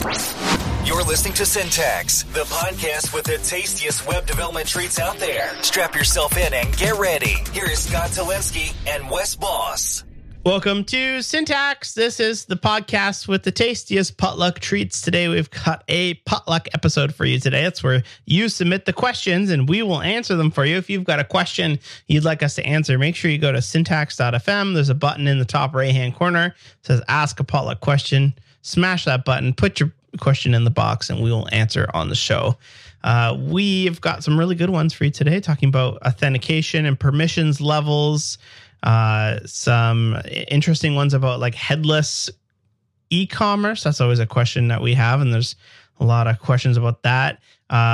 You're listening to Syntax, the podcast with the tastiest web development treats out there. Strap yourself in and get ready. Here is Scott Talinsky and Wes Boss. Welcome to Syntax. This is the podcast with the tastiest potluck treats. Today we've got a potluck episode for you today. It's where you submit the questions and we will answer them for you. If you've got a question you'd like us to answer, make sure you go to syntax.fm. There's a button in the top right-hand corner. It says Ask a Potluck Question. Smash that button, put your question in the box, and we will answer on the show. We've got some really good ones for you today, talking about authentication and permissions levels. Some interesting ones about like headless e-commerce. That's always a question that we have, and there's a lot of questions about that.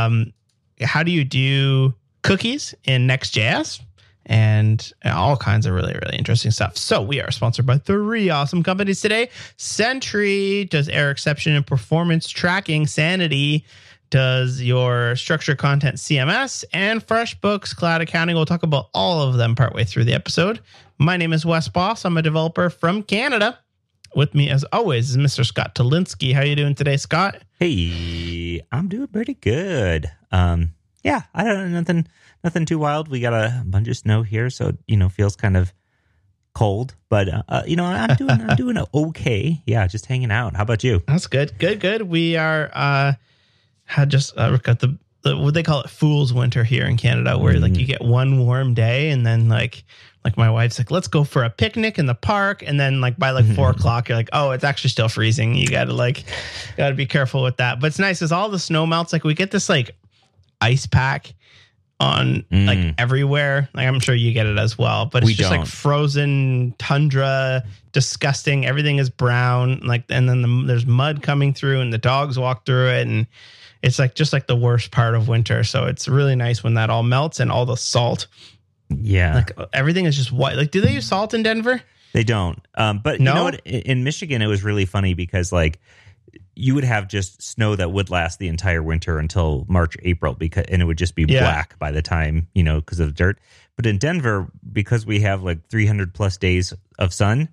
How do you do cookies in Next.js? And all kinds of really, really interesting stuff. So we are sponsored by 3 awesome companies today. Sentry does error exception and performance tracking. Sanity does your structured content CMS, and FreshBooks Cloud Accounting. We'll talk about all of them partway through the episode. My name is Wes Boss. I'm a developer from Canada. With me, as always, is Mr. Scott Talinsky. How are you doing today, Scott? Hey, I'm doing pretty good. Yeah, I don't know, nothing too wild. We got a bunch of snow here, so feels kind of cold. But I'm doing okay. Yeah, just hanging out. How about you? That's good. Good. We are had just got the what they call it Fool's Winter here in Canada, where like you get one warm day and then like my wife's like, let's go for a picnic in the park, and then like by like 4 o'clock you're like, oh, it's actually still freezing. You gotta be careful with that. But it's nice as all the snow melts. Like we get this like ice pack on like everywhere. Like I'm sure you get it as well, but it's like frozen tundra, disgusting. Everything is brown, like, and then there's mud coming through, and the dogs walk through it, and it's like just like the worst part of winter. So it's really nice when that all melts and all the salt. Yeah, like everything is just white. Like, do they use salt in Denver? They don't. But no? You know what? In Michigan, it was really funny because like you would have just snow that would last the entire winter until March, April, and it would just be black by the time, because of dirt. But in Denver, because we have like 300 plus days of sun,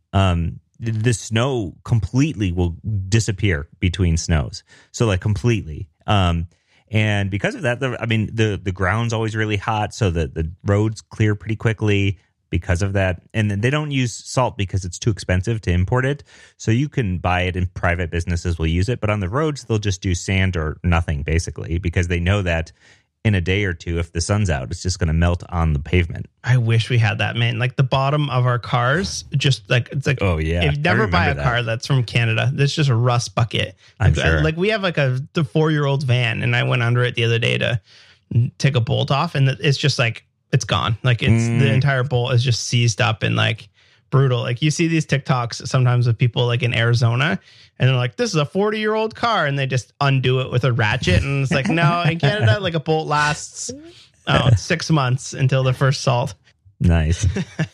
the snow completely will disappear between snows. So like completely. And because of that, the ground's always really hot. So the roads clear pretty quickly because of that. And then they don't use salt because it's too expensive to import it. So you can buy it, and private businesses will use it. But on the roads, they'll just do sand or nothing, basically, because they know that in a day or two, if the sun's out, it's just going to melt on the pavement. I wish we had that, man. Like the bottom of our cars, just like, it's like, oh yeah, if you never buy a car that's from Canada, that's just a rust bucket. I'm sure. Like we have like the 4-year-old van, and I went under it the other day to take a bolt off, and it's just like, it's gone. Like it's the entire bolt is just seized up and like brutal. Like you see these TikToks sometimes with people like in Arizona, and they're like, this is a 40-year-old car, and they just undo it with a ratchet. And it's like, no, in Canada, like a bolt lasts 6 months until the first salt. Nice.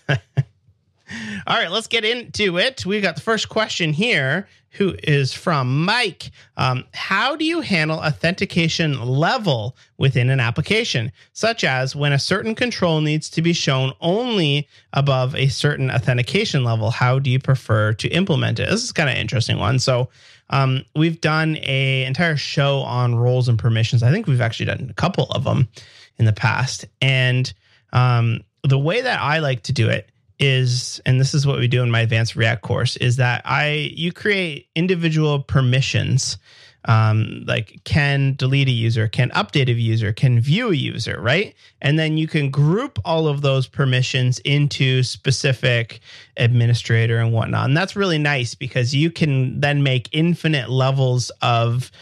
All right, let's get into it. We got the first question here, who is from Mike. How do you handle authentication level within an application, such as when a certain control needs to be shown only above a certain authentication level? How do you prefer to implement it? This is kind of an interesting one. So we've done an entire show on roles and permissions. I think we've actually done a couple of them in the past. And the way that I like to do it is, and this is what we do in my advanced React course, is that you create individual permissions, like can delete a user, can update a user, can view a user, right? And then you can group all of those permissions into specific administrator and whatnot. And that's really nice because you can then make infinite levels of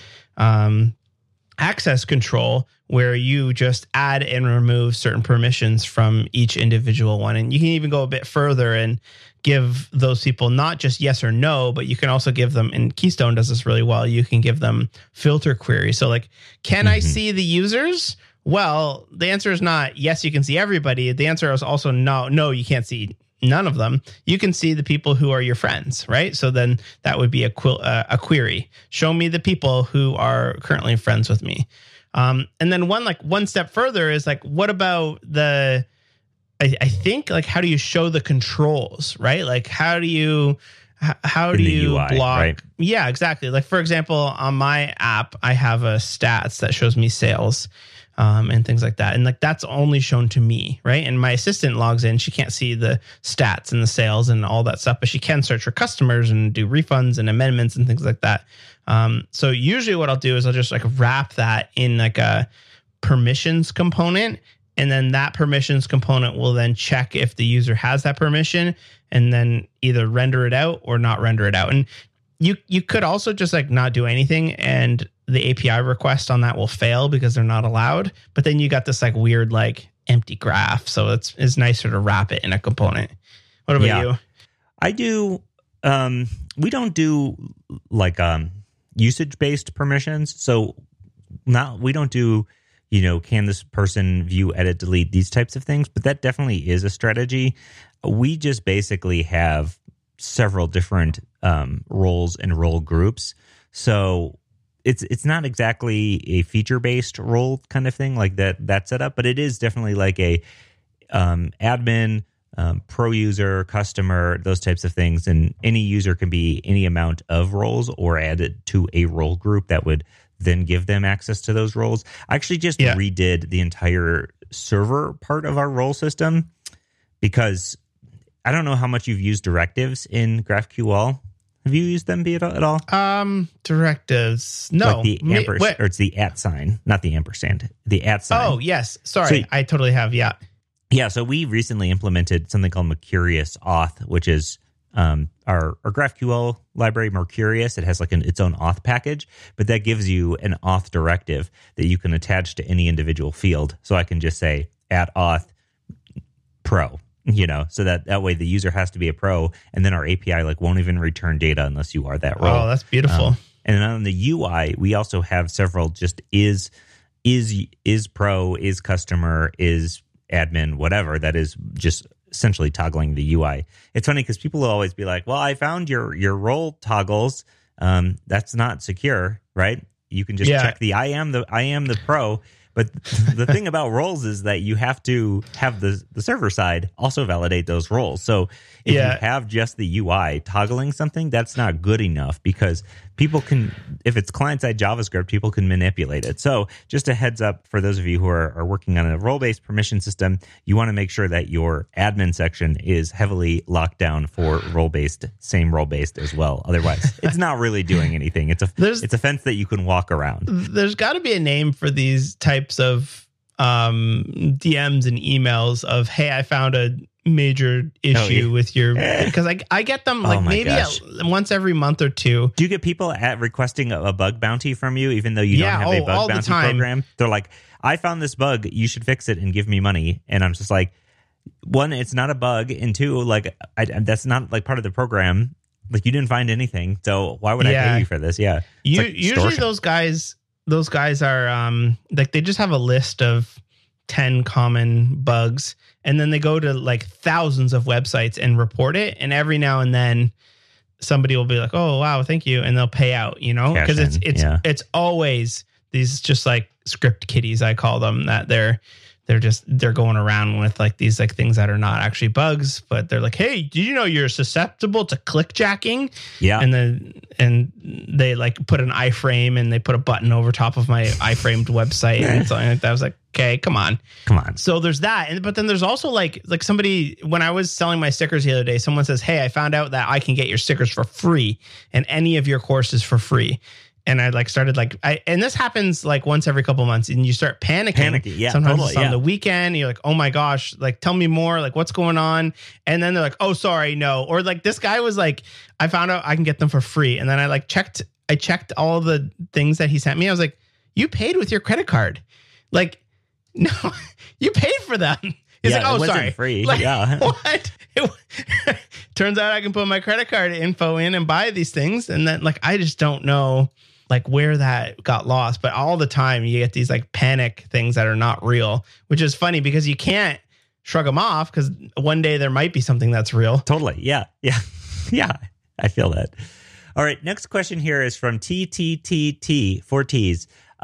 access control where you just add and remove certain permissions from each individual one. And you can even go a bit further and give those people not just yes or no, but you can also give them, and Keystone does this really well, you can give them filter queries. So like, can I see the users? Well, the answer is not yes, you can see everybody. The answer is also no, you can't see none of them. You can see the people who are your friends, right? So then that would be a query. Show me the people who are currently friends with me. And then one step further is like, what about I think like, how do you show the controls, right? Like how do you how do you UI, block? right? Yeah, exactly. Like, for example, on my app, I have a stats that shows me sales and things like that. And like, that's only shown to me, right? And my assistant logs in. She can't see the stats and the sales and all that stuff, but she can search for customers and do refunds and amendments and things like that. So usually what I'll do is I'll just like wrap that in like a permissions component. And then that permissions component will then check if the user has that permission and then either render it out or not render it out. And you could also just like not do anything and the API request on that will fail because they're not allowed. But then you got this like weird like empty graph. So it's nicer to wrap it in a component. What about you? I do. We don't do like usage-based permissions. So we don't do, can this person view, edit, delete, these types of things? But that definitely is a strategy. We just basically have several different roles and role groups. So it's not exactly a feature-based role kind of thing like that setup, but it is definitely like a admin, pro user, customer, those types of things. And any user can be any amount of roles or added to a role group that would then give them access to those roles. I actually just redid the entire server part of our role system because I don't know how much you've used directives in GraphQL. Have you used them at all? Directives. No. Like the or it's the @ sign, not the ampersand. The @ sign. Oh, yes. Sorry. I totally have. Yeah. Yeah. So we recently implemented something called Mercurius Auth, which is our GraphQL library, Mercurius. It has like its own auth package, but that gives you an auth directive that you can attach to any individual field. So I can just say @auth pro, so that way the user has to be a pro, and then our API like won't even return data unless you are that role. Oh, that's beautiful. And then on the UI, we also have several just is pro, is customer, is admin, whatever. That is just essentially toggling the UI. It's funny because people will always be like, well, I found your role toggles. That's not secure, right? You can just check the I am the pro. But the thing about roles is that you have to have the server side also validate those roles. So if you have just the UI toggling something, that's not good enough because people can, if it's client-side JavaScript, people can manipulate it. So just a heads up for those of you who are working on a role-based permission system, you want to make sure that your admin section is heavily locked down for role-based, same role-based as well. Otherwise, it's not really doing anything. It's a fence that you can walk around. There's got to be a name for these types of DMs and emails of, hey, I found a major issue with your, because I get them like once every month or two. Do you get people requesting a bug bounty from you even though you don't have a bug bounty program? They're like, I found this bug, you should fix it and give me money. And I'm just like, one, it's not a bug, and two, like that's not like part of the program. Like you didn't find anything, so why would I pay you for this? Yeah, usually those guys are like they just have a list of 10 common bugs, and then they go to like thousands of websites and report it, and every now and then somebody will be like, oh wow, thank you, and they'll pay out, because it's always these just like script kiddies, I call them, that they're going around with like these like things that are not actually bugs, but they're like, hey, did you know you're susceptible to clickjacking? Yeah. And they like put an iframe and they put a button over top of my iframed website and something like that. I was like, okay, come on. So there's that. But then there's also like somebody, when I was selling my stickers the other day, someone says, hey, I found out that I can get your stickers for free and any of your courses for free. And I like started and this happens like once every couple of months, and you start panicking. Yeah, sometimes totally, it's on the weekend. You're like, oh my gosh, like tell me more, like what's going on? And then they're like, oh sorry, no. Or like this guy was like, I found out I can get them for free, and then I checked all the things that he sent me. I was like, you paid with your credit card, like no, you paid for them. He's like, oh sorry, free. Like, what? Turns out I can put my credit card info in and buy these things, and then like I just don't know like where that got lost. But all the time you get these like panic things that are not real, which is funny because you can't shrug them off because one day there might be something that's real. Totally. Yeah. I feel that. All right. Next question here is from TTTT, 4 T's.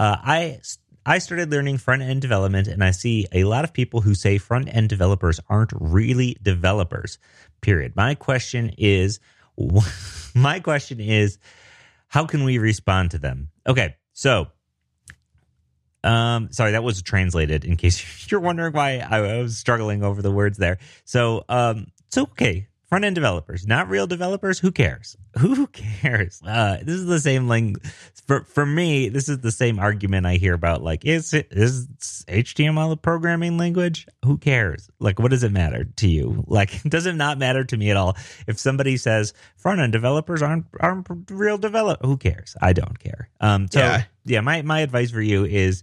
I started learning front-end development, and I see a lot of people who say front-end developers aren't really developers, period. My question is, My question is, how can we respond to them? Okay, so, sorry, that was translated in case you're wondering why I was struggling over the words there. So okay. Front-end developers, not real developers. Who cares? Who cares? This is the same for me. This is the same argument I hear about. Like, is HTML a programming language? Who cares? Like, what does it matter to you? Like, does it not matter to me at all? If somebody says front-end developers aren't real developers, who cares? I don't care. My advice for you is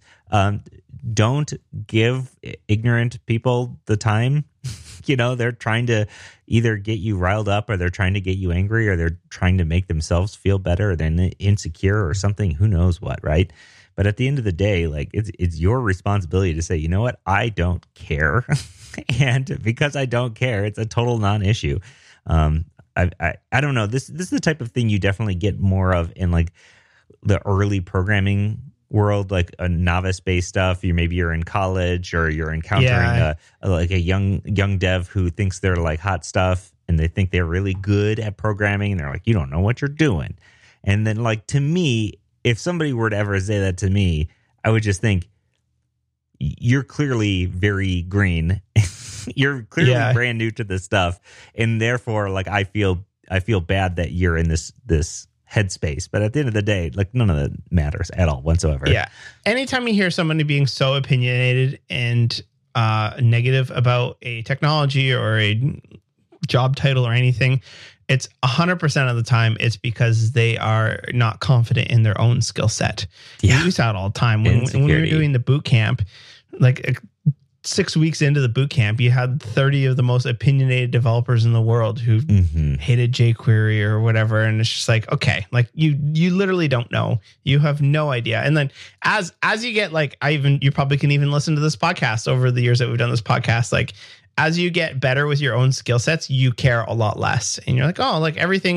don't give ignorant people the time. They're trying to either get you riled up, or they're trying to get you angry, or they're trying to make themselves feel better than insecure or something. Who knows what, right? But at the end of the day, like, it's your responsibility to say, you know what, I don't care. And because I don't care, it's a total non-issue. I don't know. This is the type of thing you definitely get more of in like the early programming world, like a novice-based stuff. Maybe you're in college, or you're encountering a young dev who thinks they're like hot stuff, and they think they're really good at programming, and they're like, you don't know what you're doing. And then, like, to me, if somebody were to ever say that to me, I would just think, you're clearly very green. You're clearly brand new to this stuff, and therefore, like, I feel bad that you're in this headspace. But at the end of the day, like, none of that matters at all whatsoever. Yeah. Anytime you hear somebody being so opinionated and negative about a technology or a job title or anything, it's 100% of the time it's because they are not confident in their own skill set. Yeah. We use that all the time. When we were doing the boot camp, like 6 weeks into the boot camp, you had 30 of the most opinionated developers in the world who hated jQuery or whatever. And it's just like, okay, like you literally don't know. You have no idea. And then as you get like, you probably can even listen to this podcast over the years that we've done this podcast. Like, as you get better with your own skill sets, you care a lot less. And you're like, oh, like everything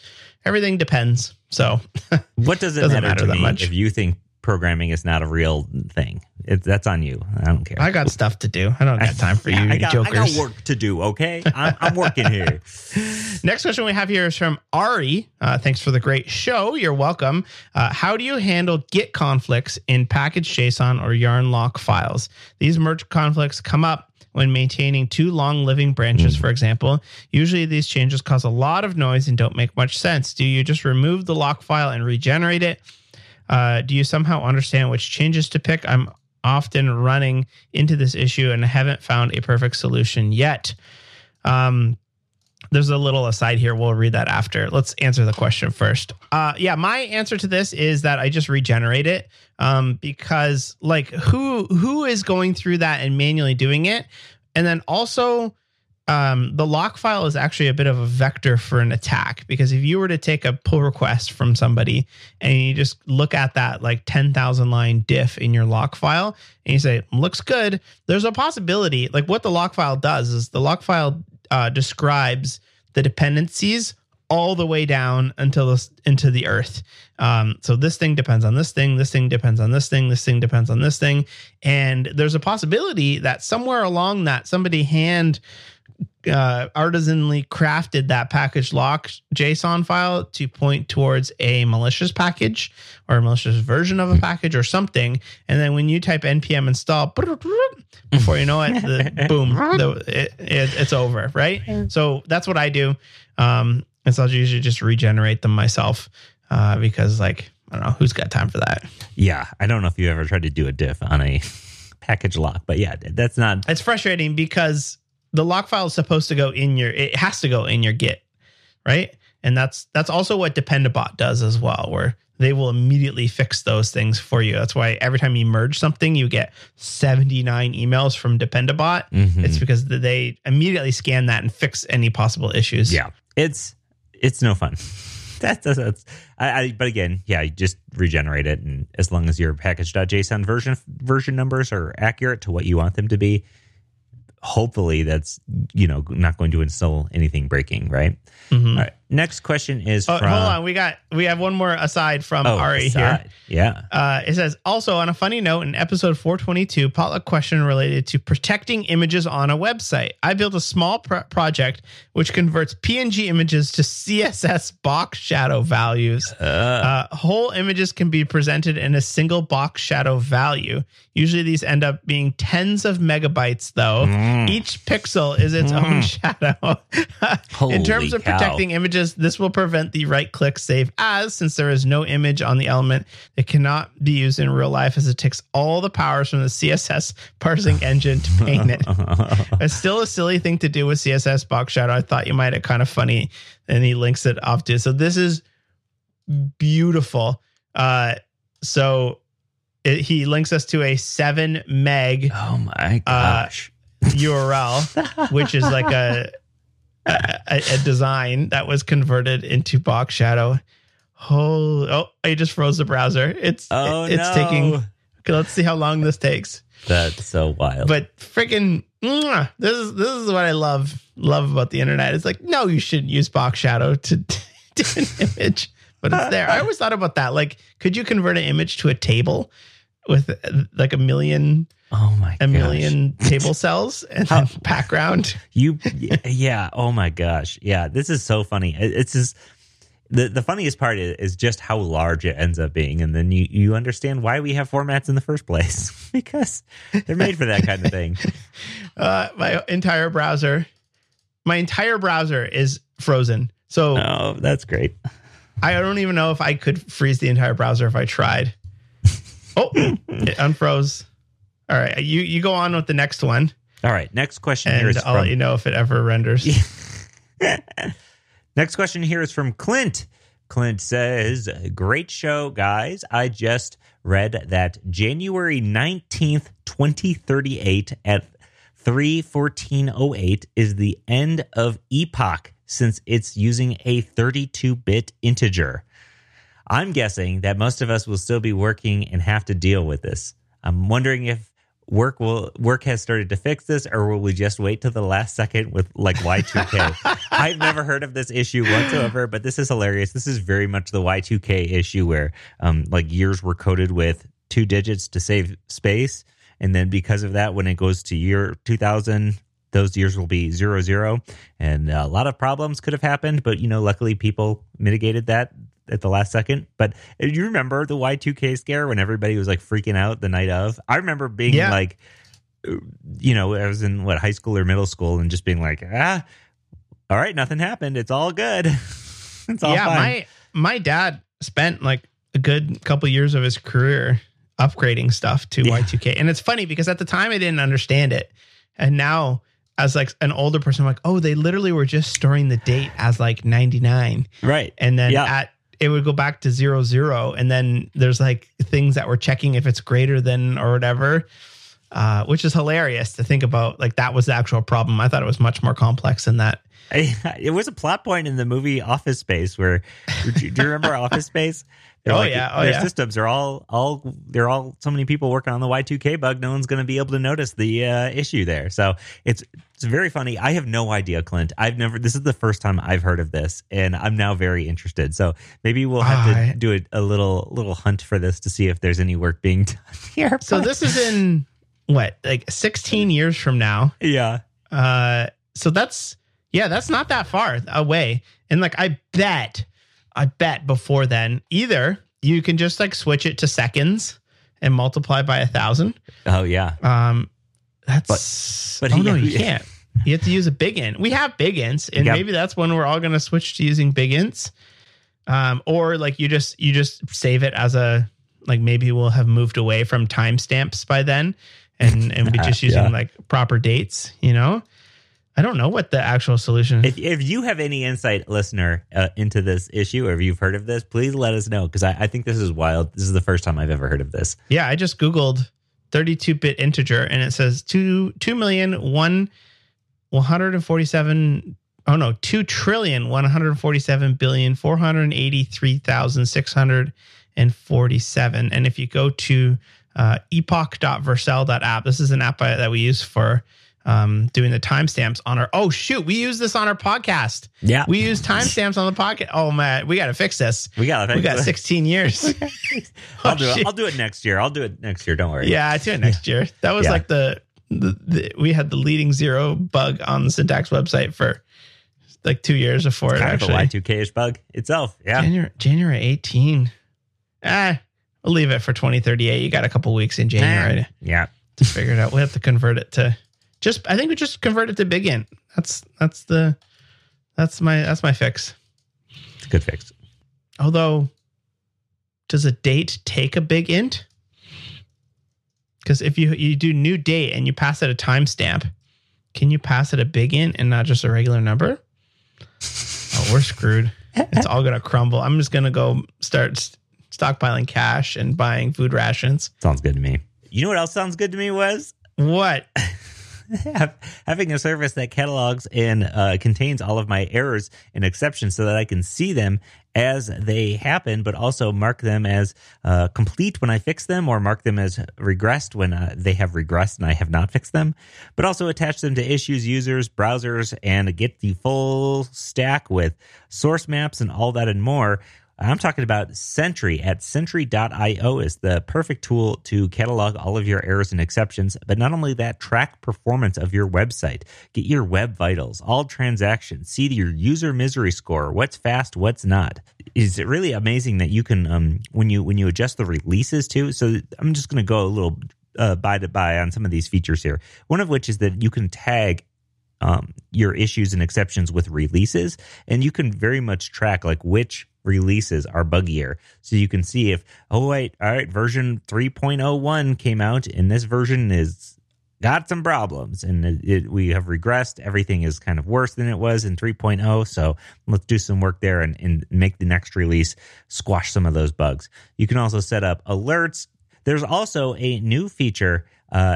depends. So what does it matter to me much if you think programming is not a real thing? That's on you. I don't care. I got stuff to do. I don't got time for you jokers. I got work to do, okay? I'm working here. Next question we have here is from Ari. Thanks for the great show. You're welcome. How do you handle Git conflicts in package JSON or yarn lock files? These merge conflicts come up when maintaining two long living branches, for example. Usually these changes cause a lot of noise and don't make much sense. Do you just remove the lock file and regenerate it? Do you somehow understand which changes to pick? I'm often running into this issue and I haven't found a perfect solution yet. There's a little aside here. We'll read that after. Let's answer the question first. My answer to this is that I just regenerate it, because like who is going through that and manually doing it? And then also, the lock file is actually a bit of a vector for an attack, because if you were to take a pull request from somebody and you just look at that like 10,000 line diff in your lock file and you say, looks good, there's a possibility. Like, what the lock file does is the lock file describes the dependencies all the way down into the earth. So this thing depends on this thing. This thing depends on this thing. This thing depends on this thing. And there's a possibility that somewhere along that somebody artisanally crafted that package lock JSON file to point towards a malicious package or a malicious version of a package or something. And then when you type npm install, before you know it, it's over, right? So that's what I do. And so I'll usually just regenerate them myself, because, like, I don't know, who's got time for that? Yeah, I don't know if you ever tried to do a diff on a package lock, but yeah, that's not... It's frustrating because the lock file is supposed to go it has to go in your Git, right? And that's also what Dependabot does as well, where they will immediately fix those things for you. That's why every time you merge something, you get 79 emails from Dependabot. It's because they immediately scan that and fix any possible issues. Yeah, it's no fun. But again, yeah, you just regenerate it, and as long as your package.json version numbers are accurate to what you want them to be, hopefully that's, not going to install anything breaking, right? Mm-hmm. All right. Next question is from... Hold on. We have one more aside from Ari here. Yeah. It says, also on a funny note, in episode 422, potluck question related to protecting images on a website. I built a small project which converts PNG images to CSS box shadow values. Whole images can be presented in a single box shadow value. Usually these end up being tens of megabytes, though. Each pixel is its own shadow. In terms of protecting images, this will prevent the right-click save as, since there is no image on the element, it cannot be used in real life as it takes all the powers from the CSS parsing engine to paint it. It's still a silly thing to do with CSS box shadow. I thought you might have kind of funny, and he links it off to. So this is beautiful. He links us to a 7 meg. Oh my gosh. URL, which is like a design that was converted into box shadow. I just froze the browser. It's taking. Okay, let's see how long this takes. That's so wild. But freaking, this is what I love about the internet. It's like, no, you shouldn't use box shadow to an image, but it's there. I always thought about that. Like, could you convert an image to a table with like a million table cells and then background? Yeah. Oh my gosh. Yeah. This is so funny. It's just the funniest part is just how large it ends up being. And then you understand why we have formats in the first place, because they're made for that kind of thing. My entire browser is frozen. So that's great. I don't even know if I could freeze the entire browser if I tried. It unfroze. All right, you go on with the next one. All right, next question here is I'll let you know if it ever renders. Next question here is from Clint. Clint says, great show, guys. I just read that January 19th, 2038 at 3:14:08 is the end of Epoch since it's using a 32-bit integer. I'm guessing that most of us will still be working and have to deal with this. I'm wondering if work has started to fix this, or will we just wait till the last second with like Y2K? I've never heard of this issue whatsoever, but this is hilarious. This is very much the Y2K issue where like years were coded with 2 digits to save space, and then because of that, when it goes to year 2000, those years will be 00, and a lot of problems could have happened, but luckily people mitigated that at the last second. But you remember the Y2K scare when everybody was like freaking out the night of? I remember being like, I was in high school or middle school and just being like, all right, nothing happened. It's all good. It's all fine. My dad spent like a good couple years of his career upgrading stuff to Y2K. And it's funny because at the time I didn't understand it. And now as like an older person, I'm like, oh, they literally were just storing the date as like 99. Right. And then it would go back to 00. And then there's like things that were checking if it's greater than or whatever, which is hilarious to think about. Like that was the actual problem. I thought it was much more complex than that. It was a plot point in the movie Office Space where, do you remember Office Space? Their systems are all so many people working on the Y2K bug. No one's going to be able to notice the issue there. So it's very funny. I have no idea, Clint. This is the first time I've heard of this, and I'm now very interested. So maybe we'll have to do a little hunt for this to see if there's any work being done here. So this is in what, like 16 years from now? Yeah. So that's not that far away. And like, I bet before then, either you can just like switch it to seconds and multiply by 1,000. Oh yeah. But no, you can't. You have to use a big int. We have big ints, and maybe that's when we're all going to switch to using big ints. Or like you just save it as a, like, maybe we'll have moved away from timestamps by then and be just using like proper dates, I don't know what the actual solution is. If you have any insight, listener, into this issue, or if you've heard of this, please let us know, because I think this is wild. This is the first time I've ever heard of this. Yeah, I just Googled 32-bit integer, and it says 2,147,483,647. And if you go to epoch.vercel.app, this is an app that we use for doing the timestamps on our. Oh shoot, we use this on our podcast. Yeah, we use timestamps on the podcast. Oh man, we got to fix this. We got 16 years. I'll do it next year. Don't worry. Yeah, I'll do it next year. That was like the we had the leading zero bug on the Syntax website for like 2 years before it's it kind actually. Of a Y2K-ish bug itself. Yeah, January 18. We'll leave it for 2038. You got a couple weeks in January. To figure it out. We have to convert it to. I think we just convert it to big int. That's my fix. It's a good fix. Although, does a date take a big int? Because if you do new date and you pass it a timestamp, can you pass it a big int and not just a regular number? Oh, we're screwed. It's all gonna crumble. I'm just gonna go start stockpiling cash and buying food rations. Sounds good to me. You know what else sounds good to me, Wes? What? Having a service that catalogs and contains all of my errors and exceptions so that I can see them as they happen, but also mark them as complete when I fix them, or mark them as regressed when they have regressed and I have not fixed them, but also attach them to issues, users, browsers, and get the full stack with source maps and all that and more. I'm talking about Sentry at Sentry.io is the perfect tool to catalog all of your errors and exceptions. But not only that, track performance of your website, get your web vitals, all transactions, see your user misery score, what's fast, what's not. Is it really amazing that you can, when you adjust the releases too? So I'm just going to go a little by on some of these features here. One of which is that you can tag your issues and exceptions with releases, and you can very much track like which releases are buggier. So you can see if, version 3.01 came out and this version is got some problems and we have regressed. Everything is kind of worse than it was in 3.0. So let's do some work there and make the next release squash some of those bugs. You can also set up alerts. There's also a new feature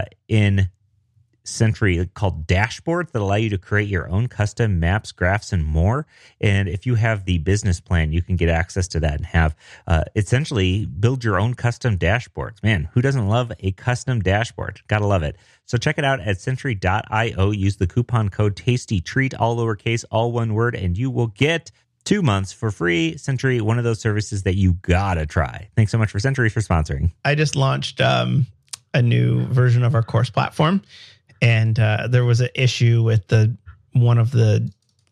in Sentry called dashboards that allow you to create your own custom maps, graphs, and more. And if you have the business plan, you can get access to that and have essentially build your own custom dashboards. Man, who doesn't love a custom dashboard? Gotta love it. So check it out at Sentry.io. Use the coupon code TASTYTREAT, all lowercase, all one word, and you will get 2 months for free. Sentry, one of those services that you gotta try. Thanks so much for Sentry for sponsoring. I just launched a new version of our course platform. And there was an issue with one of the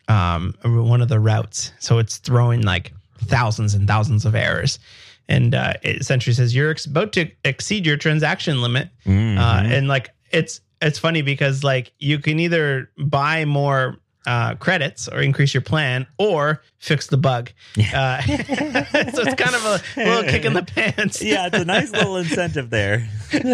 routes, so it's throwing like thousands and thousands of errors. And it essentially says you're about to exceed your transaction limit. Mm-hmm. And like it's funny because like you can either buy more credits or increase your plan or fix the bug. So it's kind of a little kick in the pants. Yeah, it's a nice little incentive there.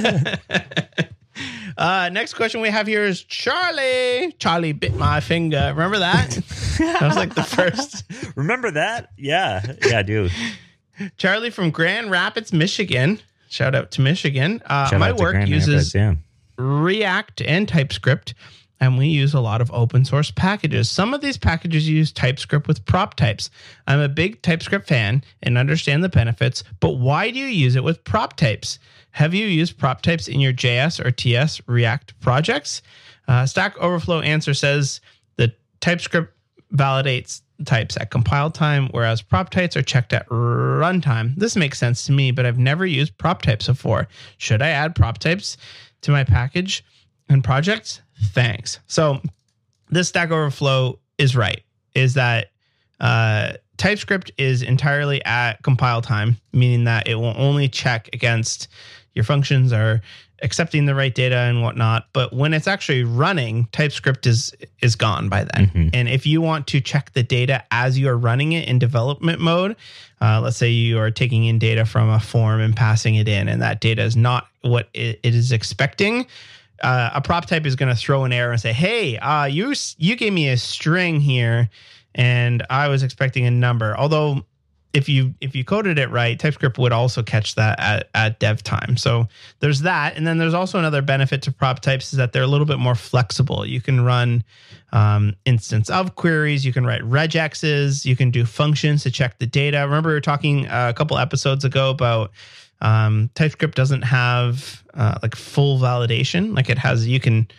Next question we have here is Charlie. Charlie bit my finger. Remember that? That was like the first. Remember that? Yeah, I do. Charlie from Grand Rapids, Michigan. Shout out to Michigan. My work uses React and TypeScript, and we use a lot of open source packages. Some of these packages use TypeScript with prop types. I'm a big TypeScript fan and understand the benefits, but why do you use it with prop types? Have you used prop types in your JS or TS React projects? Stack Overflow answer says the TypeScript validates types at compile time, whereas prop types are checked at runtime. This makes sense to me, but I've never used prop types before. Should I add prop types to my package and projects? Thanks. So this Stack Overflow is right, is that TypeScript is entirely at compile time, meaning that it will only check against your functions are accepting the right data and whatnot. But when it's actually running, TypeScript is gone by then. Mm-hmm. And if you want to check the data as you're running it in development mode, let's say you are taking in data from a form and passing it in, and that data is not what it is expecting, a prop type is going to throw an error and say, hey, you gave me a string here and I was expecting a number. Although if you coded it right, TypeScript would also catch that at dev time. So there's that. And then there's also another benefit to prop types is that they're a little bit more flexible. You can run instance of queries. You can write regexes. You can do functions to check the data. Remember we were talking a couple episodes ago about TypeScript doesn't have like full validation. Like it has, you can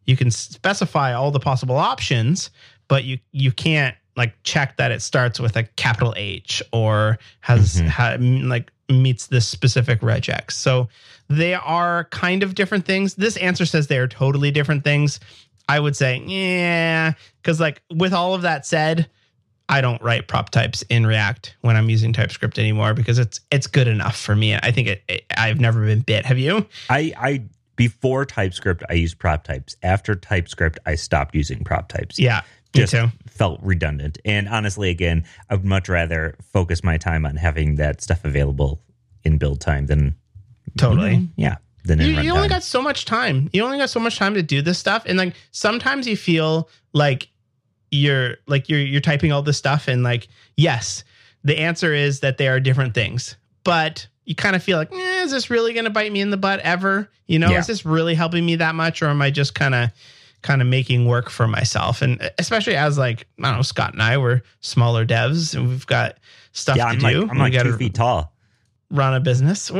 you can specify all the possible options, but you can't like check that it starts with a capital H or has like meets this specific regex. So they are kind of different things. This answer says they are totally different things. I would say, yeah, because like with all of that said, I don't write prop types in React when I'm using TypeScript anymore because it's good enough for me. I think I've never been bit. Have you? I before TypeScript, I used prop types. After TypeScript, I stopped using prop types. Yeah, just me too. Felt redundant. And honestly, again, I would much rather focus my time on having that stuff available in build time than totally. Yeah. Than in you only got so much time. You only got so much time to do this stuff. And like sometimes you feel like you're typing all this stuff and like, yes, the answer is that they are different things. But you kind of feel like, is this really going to bite me in the butt ever? You know, is this really helping me that much? Or am I just kind of making work for myself? And especially as like, I don't know, Scott and I were smaller devs and we've got stuff to do. I'm like 2 feet tall. Run a business.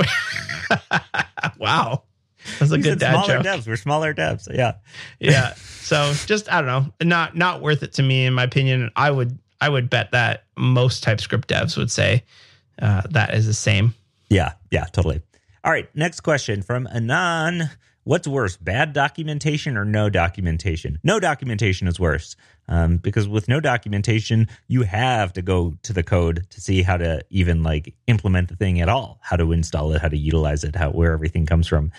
Wow. That's a good dad joke. Devs. We're smaller devs. Yeah. Yeah. So just, I don't know, not worth it to me, in my opinion. I would bet that most TypeScript devs would say that is the same. Yeah. Yeah, totally. All right. Next question from Anan. What's worse, bad documentation or no documentation? No documentation is worse because with no documentation, you have to go to the code to see how to even like implement the thing at all, how to install it, how to utilize it, where everything comes from.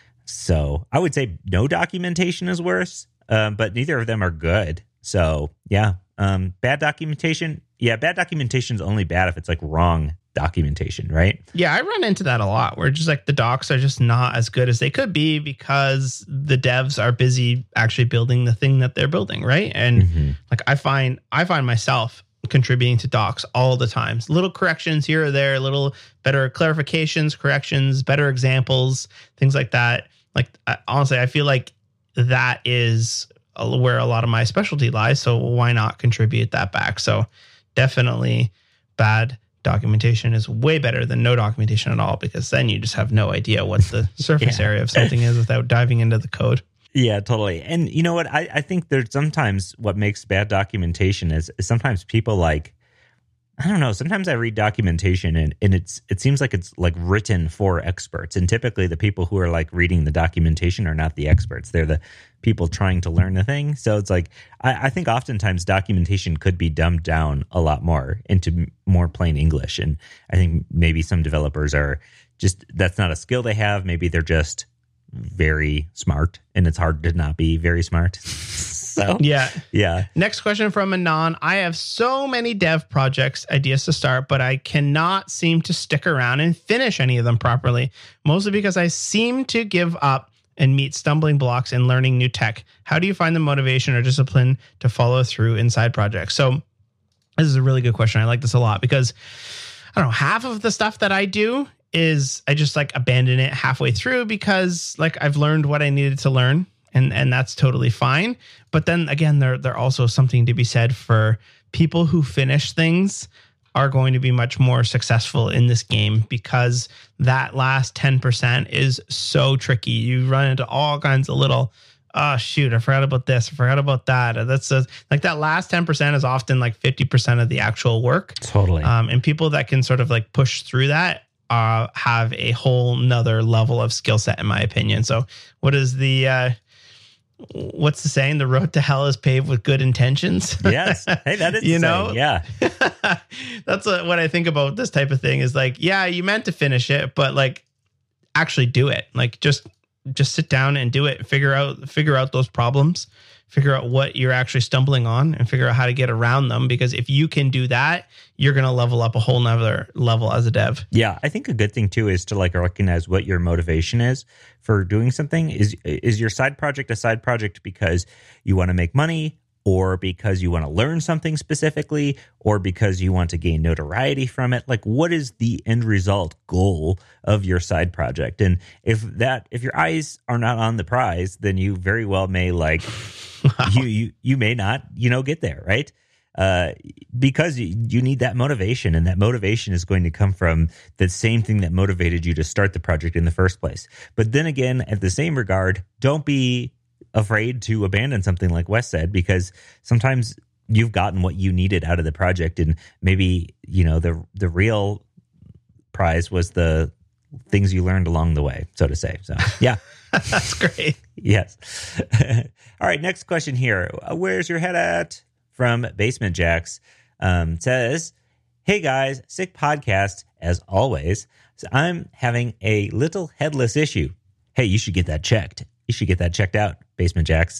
So I would say no documentation is worse, but neither of them are good. So yeah, bad documentation. Yeah, bad documentation is only bad if it's like wrong documentation, right? Yeah, I run into that a lot where just like the docs are just not as good as they could be because the devs are busy actually building the thing that they're building, right? And like I find myself contributing to docs all the time. Little corrections here or there, little better clarifications, corrections, better examples, things like that. Like honestly, I feel like that is where a lot of my specialty lies. So why not contribute that back? So definitely bad documentation is way better than no documentation at all, because then you just have no idea what the surface area of something is without diving into the code. Yeah, totally. And you know what? I think there's sometimes what makes bad documentation is sometimes people like, I don't know, sometimes I read documentation and it seems like it's like written for experts. And typically the people who are like reading the documentation are not the experts. They're the people trying to learn the thing. So it's like, I think oftentimes documentation could be dumbed down a lot more into more plain English. And I think maybe some developers are just, that's not a skill they have. Maybe they're just very smart and it's hard to not be very smart. So, yeah. Next question from Anon. I have so many dev projects, ideas to start, but I cannot seem to stick around and finish any of them properly, mostly because I seem to give up and meet stumbling blocks in learning new tech. How do you find the motivation or discipline to follow through in side projects? So this is a really good question. I like this a lot because I don't know, half of the stuff that I do is I just like abandon it halfway through because like I've learned what I needed to learn. And that's totally fine. But then again, there also something to be said for people who finish things are going to be much more successful in this game because that last 10% is so tricky. You run into all kinds of little, oh shoot, I forgot about this, I forgot about that. That's like that last 10% is often like 50% of the actual work. Totally. And people that can sort of like push through that have a whole nother level of skill set, in my opinion. So what is what's the saying? The road to hell is paved with good intentions. Yes. Hey, that is, saying. Yeah. That's what I think about this type of thing is like, yeah, you meant to finish it, but like actually do it. Like just sit down and do it. Figure out those problems, figure out what you're actually stumbling on and figure out how to get around them. Because if you can do that, you're going to level up a whole nother level as a dev. Yeah. I think a good thing too is to like recognize what your motivation is for doing something. Is your side project a side project because you want to make money, or because you want to learn something specifically, or because you want to gain notoriety from it? Like, what is the end result goal of your side project? And if your eyes are not on the prize, then you very well may like, wow. you may not, get there, right? Because you need that motivation, and that motivation is going to come from the same thing that motivated you to start the project in the first place. But then again, at the same regard, don't be afraid to abandon something like Wes said, because sometimes you've gotten what you needed out of the project, and maybe, the real prize was the things you learned along the way, so to say. So, yeah. That's great. Yes. All right, next question here. Where's your head at? From Basement Jacks. Says, hey guys, sick podcast as always. So I'm having a little headless issue. Hey, you should get that checked. You should get that checked out, Basement Jacks.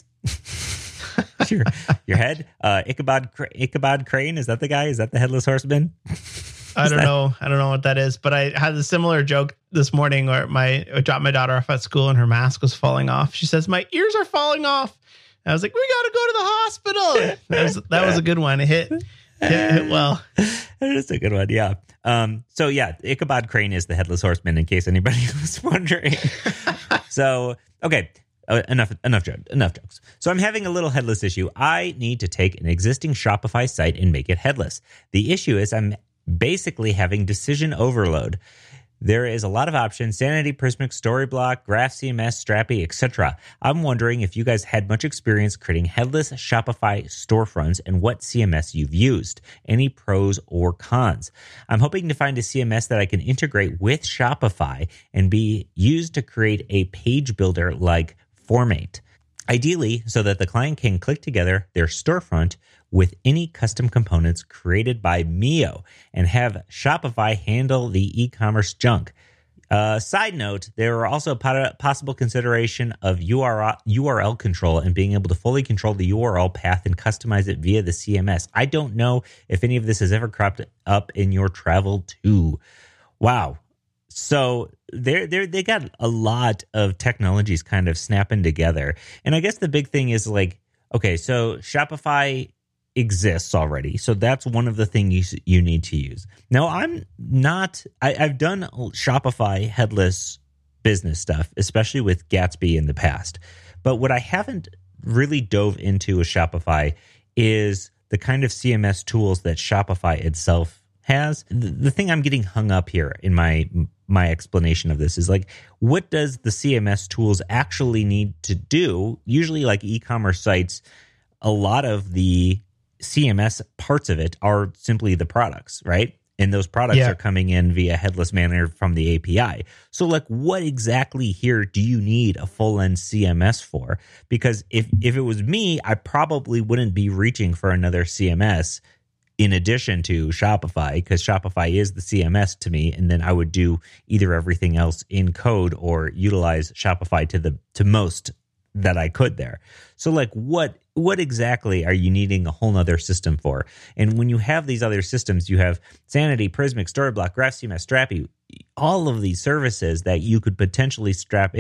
your head? Ichabod Crane? Is that the guy? Is that the headless horseman? I don't know. I don't know what that is, but I had a similar joke this morning where I dropped my daughter off at school and her mask was falling off. She says, my ears are falling off. And I was like, we got to go to the hospital. That was a good one. It hit well. That is a good one. Yeah. So yeah, Ichabod Crane is the headless horseman, in case anybody was wondering. So, okay. Enough jokes. So I'm having a little headless issue. I need to take an existing Shopify site and make it headless. The issue is I'm basically having decision overload. There is a lot of options: Sanity, Prismic, Storyblock, Graph CMS, Strappy, etc. I'm wondering if you guys had much experience creating headless Shopify storefronts and what CMS you've used. Any pros or cons? I'm hoping to find a CMS that I can integrate with Shopify and be used to create a page builder like Formate. Ideally, so that the client can click together their storefront with any custom components created by Mio and have Shopify handle the e-commerce junk. Side note, there are also possible consideration of URL control and being able to fully control the URL path and customize it via the CMS. I don't know if any of this has ever cropped up in your travel too. Wow. So they got a lot of technologies kind of snapping together. And I guess the big thing is like, okay, so Shopify exists already. So that's one of the things you need to use. Now, I've done Shopify headless business stuff, especially with Gatsby in the past. But what I haven't really dove into with Shopify is the kind of CMS tools that Shopify itself has. The thing I'm getting hung up here in my explanation of this is like, what does the CMS tools actually need to do? Usually like e-commerce sites, a lot of the CMS parts of it are simply the products, right? And those products are coming in via headless manner from the API. So like, what exactly here do you need a full-end CMS for? Because if it was me, I probably wouldn't be reaching for another CMS in addition to Shopify, because Shopify is the CMS to me, and then I would do either everything else in code or utilize Shopify to most that I could there. So like, what exactly are you needing a whole nother system for? And when you have these other systems, you have Sanity, Prismic, Storyblock, Graph CMS, Strappy, all of these services that you could potentially Strappy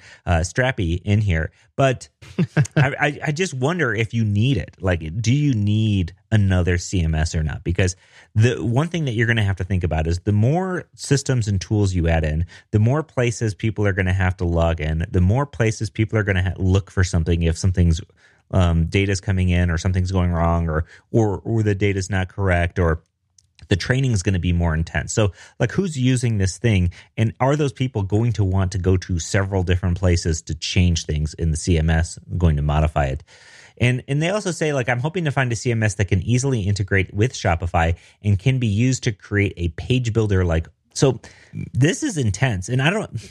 in here. But I just wonder if you need it. Like, do you need another CMS or not? Because the one thing that you're going to have to think about is the more systems and tools you add in, the more places people are going to have to log in, the more places people are going to look for something if something's data's coming in or something's going wrong or the data's not correct or the training is going to be more intense. So like, who's using this thing, and are those people going to want to go to several different places to change things in the CMS, going to modify it? And they also say, like, I'm hoping to find a CMS that can easily integrate with Shopify and can be used to create a page builder like. So this is intense, and I don't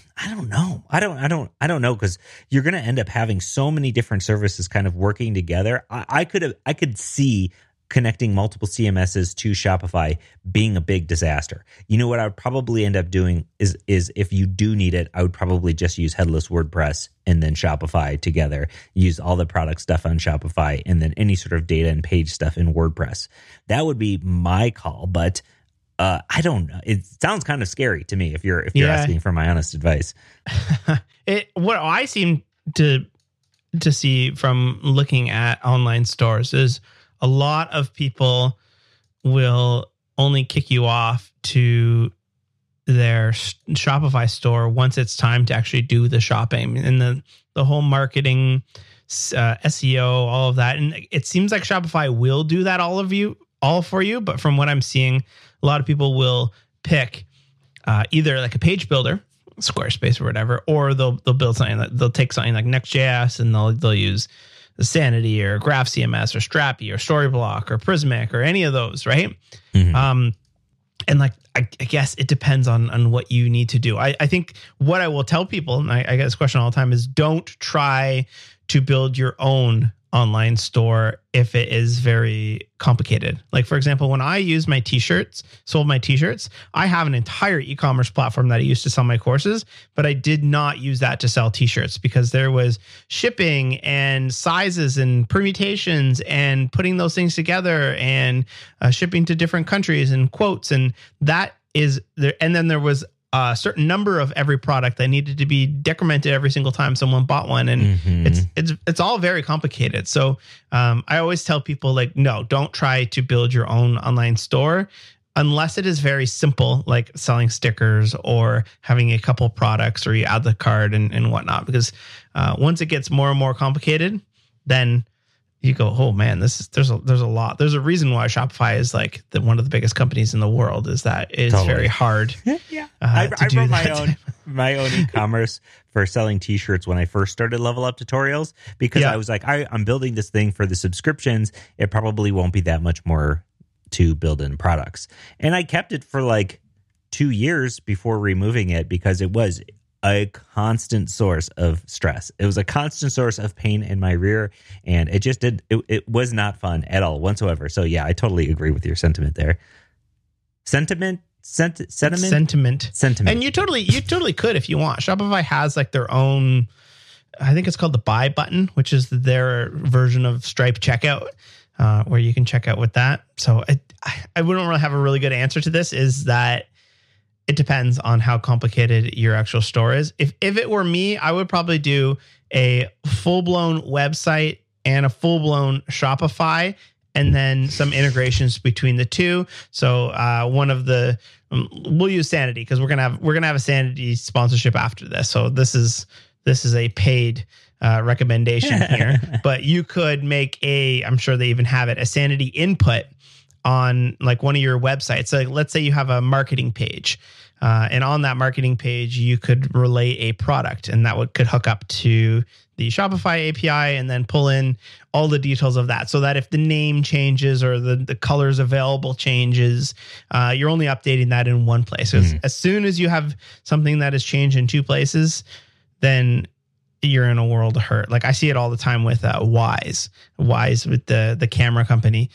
know, because you're going to end up having so many different services kind of working together. I could see connecting multiple CMSs to Shopify being a big disaster. You know what I would probably end up doing is if you do need it, I would probably just use headless WordPress and then Shopify together, use all the product stuff on Shopify, and then any sort of data and page stuff in WordPress. That would be my call, but I don't know. It sounds kind of scary to me if you're asking for my honest advice. What I seem to see from looking at online stores is a lot of people will only kick you off to their Shopify store once it's time to actually do the shopping and the whole marketing, SEO, all of that. And it seems like Shopify will do that all for you. But from what I'm seeing, a lot of people will pick either like a page builder Squarespace or whatever, or they'll build something that they'll take something like Next.js and they'll use the Sanity or Graph CMS or Strapi or Storyblock or Prismic or any of those, right? Mm-hmm. And like, I guess it depends on what you need to do. I think what I will tell people, and I get this question all the time, is don't try to build your own online store if it is very complicated. Like, for example, when I use sold my t-shirts, I have an entire e-commerce platform that I used to sell my courses, but I did not use that to sell t-shirts because there was shipping and sizes and permutations and putting those things together and shipping to different countries and quotes. And that is there. And then there was a certain number of every product that needed to be decremented every single time someone bought one. And it's all very complicated. So I always tell people, like, no, don't try to build your own online store unless it is very simple, like selling stickers or having a couple products or you add the card and whatnot. Because once it gets more and more complicated, then you go, oh man, there's a lot. There's a reason why Shopify is like one of the biggest companies in the world, is that it's very hard. Yeah, I wrote my own e-commerce for selling t-shirts when I first started Level Up Tutorials, because I was like, I'm building this thing for the subscriptions. It probably won't be that much more to build in products. And I kept it for like 2 years before removing it because it was a constant source of stress. It was a constant source of pain in my rear, and it just it was not fun at all whatsoever. So yeah, I totally agree with your sentiment there. Sentiment. And you totally could if you want. Shopify has like their own, I think it's called the buy button, which is their version of Stripe checkout, where you can check out with that. So I wouldn't really have a really good answer to this, is that it depends on how complicated your actual store is. If it were me, I would probably do a full-blown website and a full-blown Shopify, and then some integrations between the two. So one of the we'll use Sanity because we're gonna have a Sanity sponsorship after this. So this is a paid recommendation here. But you could make I'm sure they even have it, a Sanity input on like one of your websites. So let's say you have a marketing page, and on that marketing page, you could relay a product, and that could hook up to the Shopify API and then pull in all the details of that, so that if the name changes or the colors available changes, you're only updating that in one place. So as soon as you have something that has changed in two places, then you're in a world of hurt. Like I see it all the time with Wise with the camera company.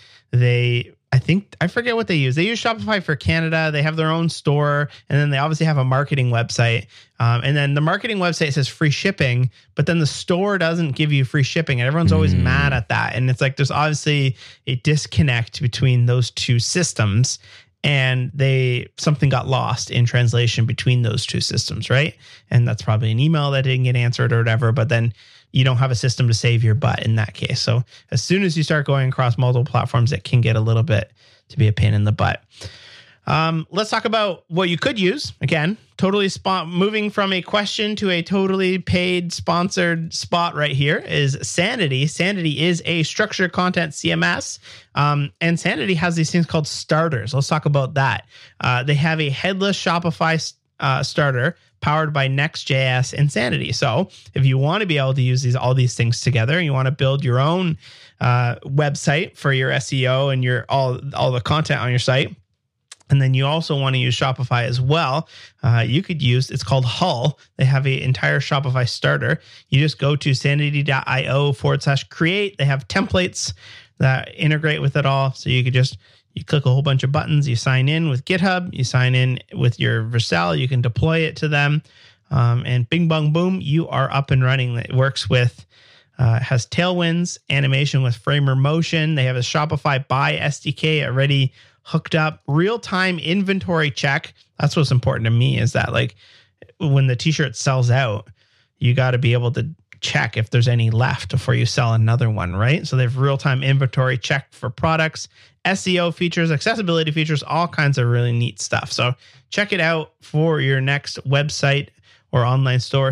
I forget what they use. They use Shopify for Canada. They have their own store, and then they obviously have a marketing website. And then the marketing website says free shipping, but then the store doesn't give you free shipping, and everyone's always mad at that. And it's like there's obviously a disconnect between those two systems, and something got lost in translation between those two systems, right? And that's probably an email that didn't get answered or whatever, but then you don't have a system to save your butt in that case. So as soon as you start going across multiple platforms, it can get a little bit to be a pain in the butt. Let's talk about what you could use. Again, moving from a question to a totally paid sponsored spot right here is Sanity. Sanity is a structured content CMS. And Sanity has these things called starters. Let's talk about that. They have a headless Shopify starter powered by Next.js and Sanity. So if you want to be able to use all these things together, and you want to build your own website for your SEO and your all the content on your site, and then you also want to use Shopify as well, you could use, it's called Hull. They have an entire Shopify starter. You just go to sanity.io/create. They have templates that integrate with it all. So you click a whole bunch of buttons, you sign in with GitHub, you sign in with your Vercel, you can deploy it to them, and bing, bong, boom, you are up and running. It works with, has Tailwinds, animation with Framer Motion. They have a Shopify Buy SDK already hooked up, real-time inventory check. That's what's important to me, is that like when the t-shirt sells out, you got to be able to check if there's any left before you sell another one, right? So they have real-time inventory check for products, SEO features, accessibility features, all kinds of really neat stuff. So check it out for your next website or online store,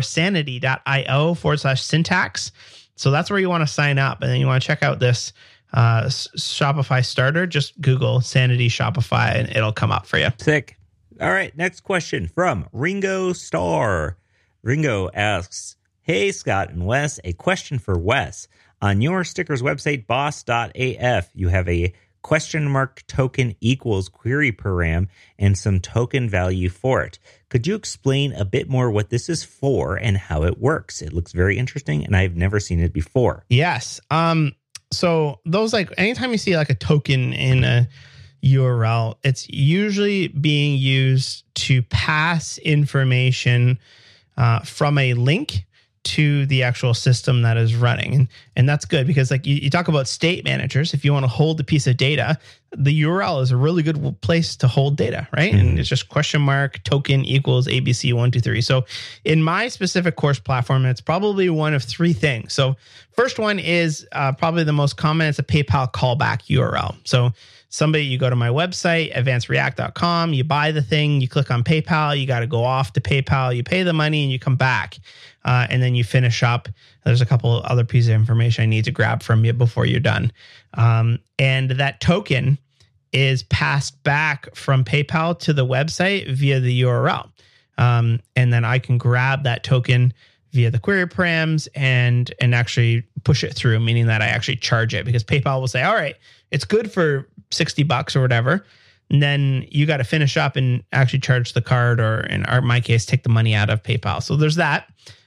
sanity.io/syntax. So that's where you want to sign up. And then you want to check out this Shopify starter. Just Google Sanity Shopify and it'll come up for you. Sick. All right, next question from Ringo Starr. Ringo asks, hey, Scott and Wes, a question for Wes. On your stickers website, boss.af, you have a question mark token equals query param and some token value for it. Could you explain a bit more what this is for and how it works? It looks very interesting, and I've never seen it before. Yes. So those, like, anytime you see like a token in a URL, it's usually being used to pass information from a link to the actual system that is running. And that's good because, like, you talk about state managers. If you want to hold a piece of data, the URL is a really good place to hold data, right? Mm-hmm. And it's just question mark token equals ABC123. So in my specific course platform, it's probably one of three things. So first one is probably the most common. It's a PayPal callback URL. So you go to my website, advancedreact.com, you buy the thing, you click on PayPal, you got to go off to PayPal, you pay the money, and you come back. And then you finish up. There's a couple other pieces of information I need to grab from you before you're done. And that token is passed back from PayPal to the website via the URL. And then I can grab that token via the query params and actually push it through, meaning that I actually charge it, because PayPal will say, all right, it's good for $60 or whatever. And then you got to finish up and actually charge the card, or in my case, take the money out of PayPal. So there's that.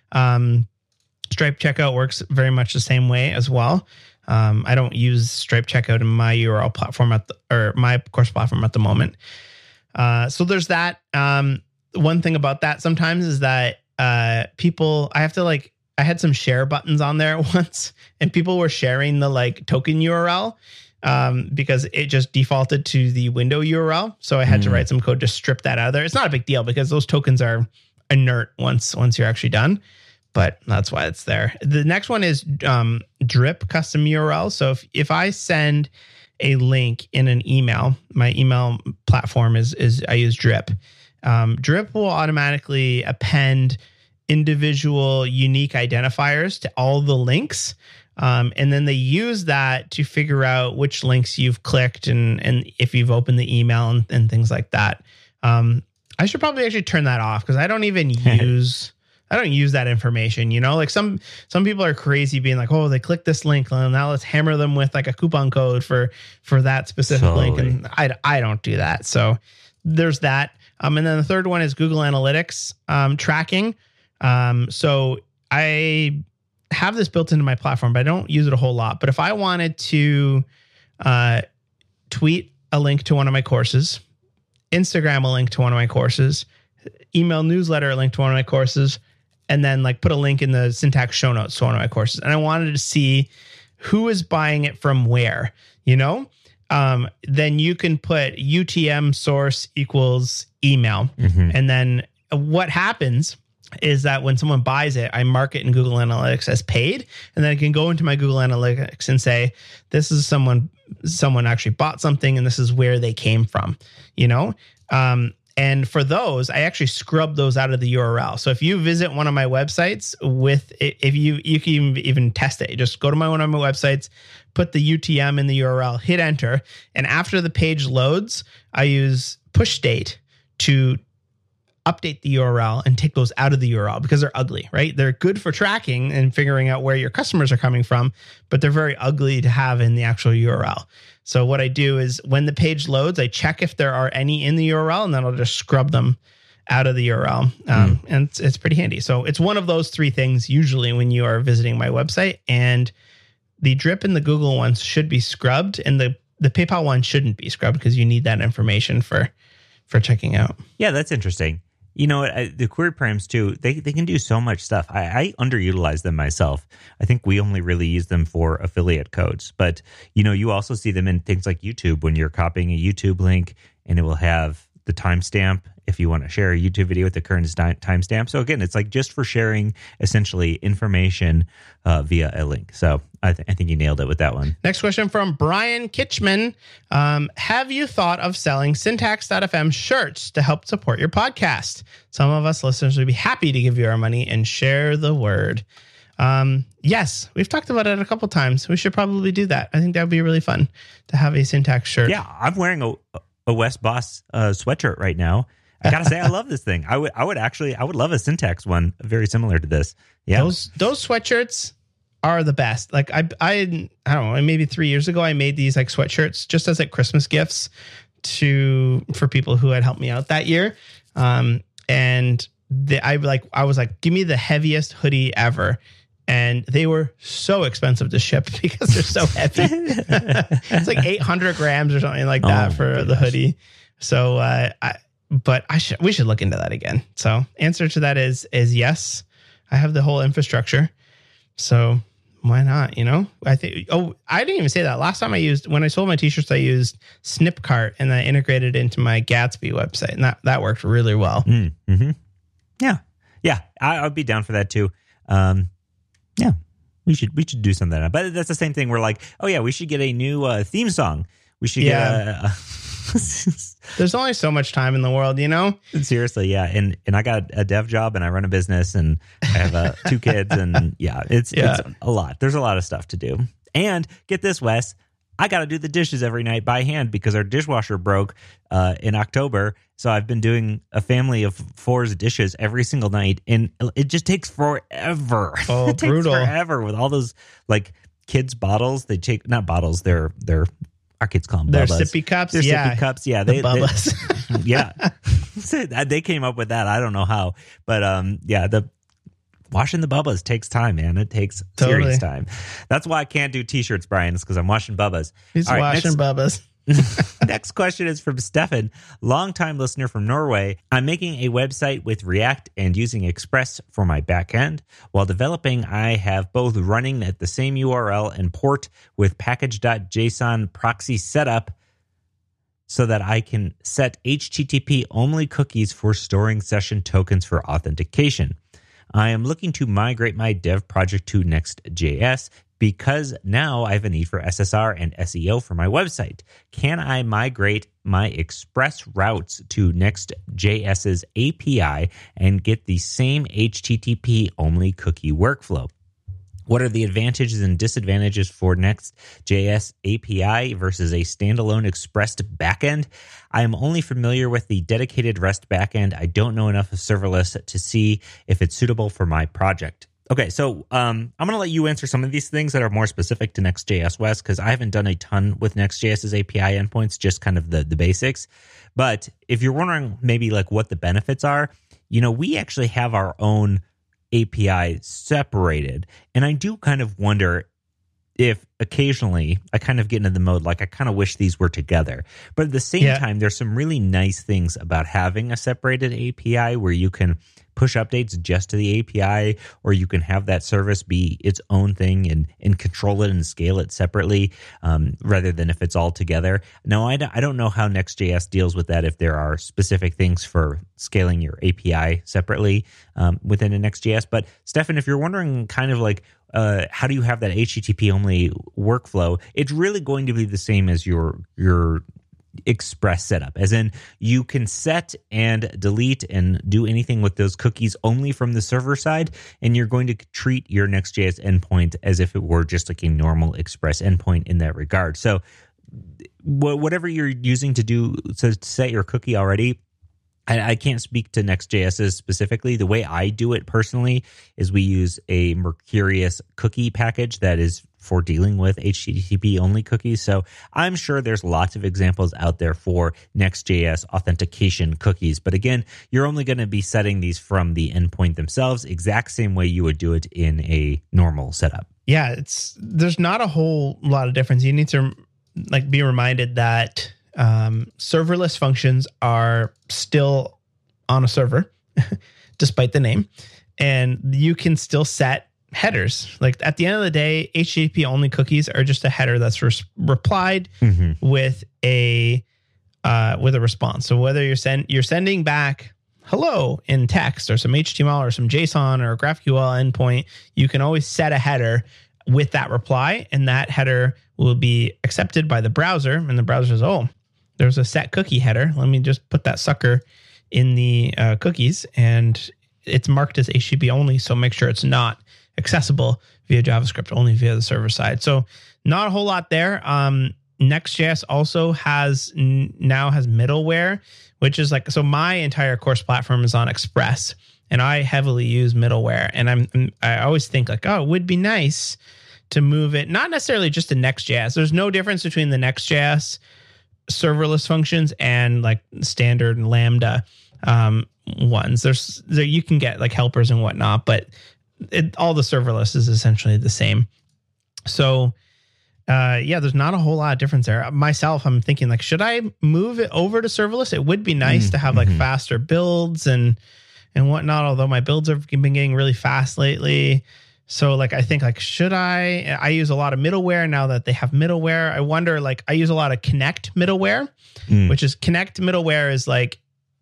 Stripe checkout works very much the same way as well. I don't use Stripe checkout in my URL platform or my course platform at the moment. So there's that. One thing about that sometimes is that I had some share buttons on there once, and people were sharing the like token URL because it just defaulted to the window URL. So I had to write some code to strip that out of there. It's not a big deal because those tokens are inert once you're actually done, but that's why it's there. The next one is Drip custom URL. So if I send a link in an email, my email platform is I use Drip. Drip will automatically append individual unique identifiers to all the links. And then they use that to figure out which links you've clicked and if you've opened the email and things like that. I should probably actually turn that off because I don't even use that information. You know, like some people are crazy being like, oh, they clicked this link and now let's hammer them with like a coupon code for that specific link. And I don't do that. So there's that. And then the third one is Google Analytics tracking. So I have this built into my platform, but I don't use it a whole lot. But if I wanted to tweet a link to one of my courses, Instagram a link to one of my courses, email newsletter a link to one of my courses, and then like put a link in the Syntax show notes to one of my courses, and I wanted to see who is buying it from where, you know, then you can put UTM source equals email. Mm-hmm. And then what happens is that when someone buys it, I mark it in Google Analytics as paid, and then I can go into my Google Analytics and say, this is someone actually bought something and this is where they came from, you know? And for those, I actually scrub those out of the URL. So if you visit one of my websites if you can even test it, just go to one of my websites, put the UTM in the URL, hit enter. And after the page loads, I use push state to update the URL and take those out of the URL because they're ugly, right? They're good for tracking and figuring out where your customers are coming from, but they're very ugly to have in the actual URL. So what I do is when the page loads, I check if there are any in the URL, and then I'll just scrub them out of the URL. And it's pretty handy. So it's one of those three things usually when you are visiting my website, and the Drip and the Google ones should be scrubbed, and the PayPal one shouldn't be scrubbed because you need that information for checking out. Yeah, that's interesting. You know, the query params too, they can do so much stuff. I underutilize them myself. I think we only really use them for affiliate codes. But, you know, you also see them in things like YouTube when you're copying a YouTube link and it will have the timestamp if you want to share a YouTube video with the current timestamp. So again, it's like just for sharing essentially information via a link. So I think you nailed it with that one. Next question from Brian Kitchman. Have you thought of selling Syntax.fm shirts to help support your podcast? Some of us listeners would be happy to give you our money and share the word. Yes, we've talked about it a couple times. We should probably do that. I think that would be really fun to have a Syntax shirt. Yeah, I'm wearing a Wes Boss sweatshirt right now. I gotta say, I love this thing. I would love a Syntax one very similar to this. Yeah, those sweatshirts are the best. Like I don't know, maybe 3 years ago I made these like sweatshirts just as like Christmas gifts for people who had helped me out that year. I was like, give me the heaviest hoodie ever. And they were so expensive to ship because they're so heavy. It's like 800 grams or something like that for the hoodie. So, we should look into that again. So answer to that is yes. I have the whole infrastructure. So why not? You know, I didn't even say that. Last time when I sold my t-shirts, I used Snipcart and I integrated it into my Gatsby website. And that worked really well. Mm-hmm. Yeah. I'd be down for that too. Yeah, we should do something. But that's the same thing. We're like, oh yeah, we should get a new theme song. We should get There's only so much time in the world, you know? Seriously, yeah. And I got a dev job and I run a business and I have 2 kids and it's a lot. There's a lot of stuff to do. And get this, Wes, I got to do the dishes every night by hand because our dishwasher broke in October. So I've been doing a family of 4's dishes every single night, and it just takes forever. Oh, it brutal. takes forever with all those like kids bottles. They take not bottles. They're our kids call them They're bubbas. sippy cups. They're sippy cups. Yeah, the bubbas. Yeah, they came up with that. I don't know how, but the washing the bubbas takes time, man. It takes serious time. That's why I can't do t-shirts, Brian. It's because I'm washing bubbas. He's washing bubbas. Next question is from Stefan, longtime listener from Norway. I'm making a website with React and using Express for my backend. While developing, I have both running at the same URL and port with package.json proxy setup so that I can set HTTP only cookies for storing session tokens for authentication. I am looking to migrate my dev project to Next.js because now I have a need for SSR and SEO for my website. Can I migrate my Express routes to Next.js's API and get the same HTTP only cookie workflow? What are the advantages and disadvantages for Next.js API versus a standalone Express backend? I am only familiar with the dedicated REST backend. I don't know enough of serverless to see if it's suitable for my project. Okay, so I'm going to let you answer some of these things that are more specific to Next.js, Wes, because I haven't done a ton with Next.js's API endpoints, just kind of the basics. But if you're wondering maybe like what the benefits are, you know, we actually have our own API separated. And I do kind of wonder if occasionally I kind of get into the mode like I kind of wish these were together. But at the same time, there's some really nice things about having a separated API where you can push updates just to the API, or you can have that service be its own thing and control it and scale it separately rather than if it's all together. Now, I don't know how Next.js deals with that, if there are specific things for scaling your API separately within a Next.js. But Stefan, if you're wondering kind of like how do you have that HTTP only workflow, it's really going to be the same as your Express setup, as in you can set and delete and do anything with those cookies only from the server side, and you're going to treat your Next.js endpoint as if it were just like a normal Express endpoint in that regard. So whatever you're using to set your cookie already, I can't speak to Next.js specifically. The way I do it personally is we use a Mercurius cookie package that is for dealing with HTTP only cookies. So I'm sure there's lots of examples out there for Next.js authentication cookies. But again, you're only going to be setting these from the endpoint themselves, exact same way you would do it in a normal setup. Yeah, there's not a whole lot of difference. You need to like be reminded that serverless functions are still on a server, despite the name, and you can still set headers. Like at the end of the day, HTTP only cookies are just a header that's replied with a response. So whether you're sending back hello in text or some HTML or some JSON or a GraphQL endpoint, you can always set a header with that reply, and that header will be accepted by the browser. And the browser says, oh, there's a set cookie header. Let me just put that sucker in the cookies, and it's marked as HTTP only. So make sure it's not accessible via JavaScript, only via the server side. So not a whole lot there. Next.js also now has middleware, which is like, so my entire course platform is on Express, and I heavily use middleware. And I always think like, oh, it would be nice to move it, not necessarily just to Next.js. There's no difference between the Next.js serverless functions and like standard and Lambda ones. There you can get like helpers and whatnot, but all the serverless is essentially the same. So there's not a whole lot of difference there. Myself, I'm thinking like, should I move it over to serverless? It would be nice to have like faster builds and whatnot, although my builds have been getting really fast lately. So like, I think like, should I use a lot of middleware now that they have middleware. I wonder, like, I use a lot of Connect middleware, which is Connect middleware is like,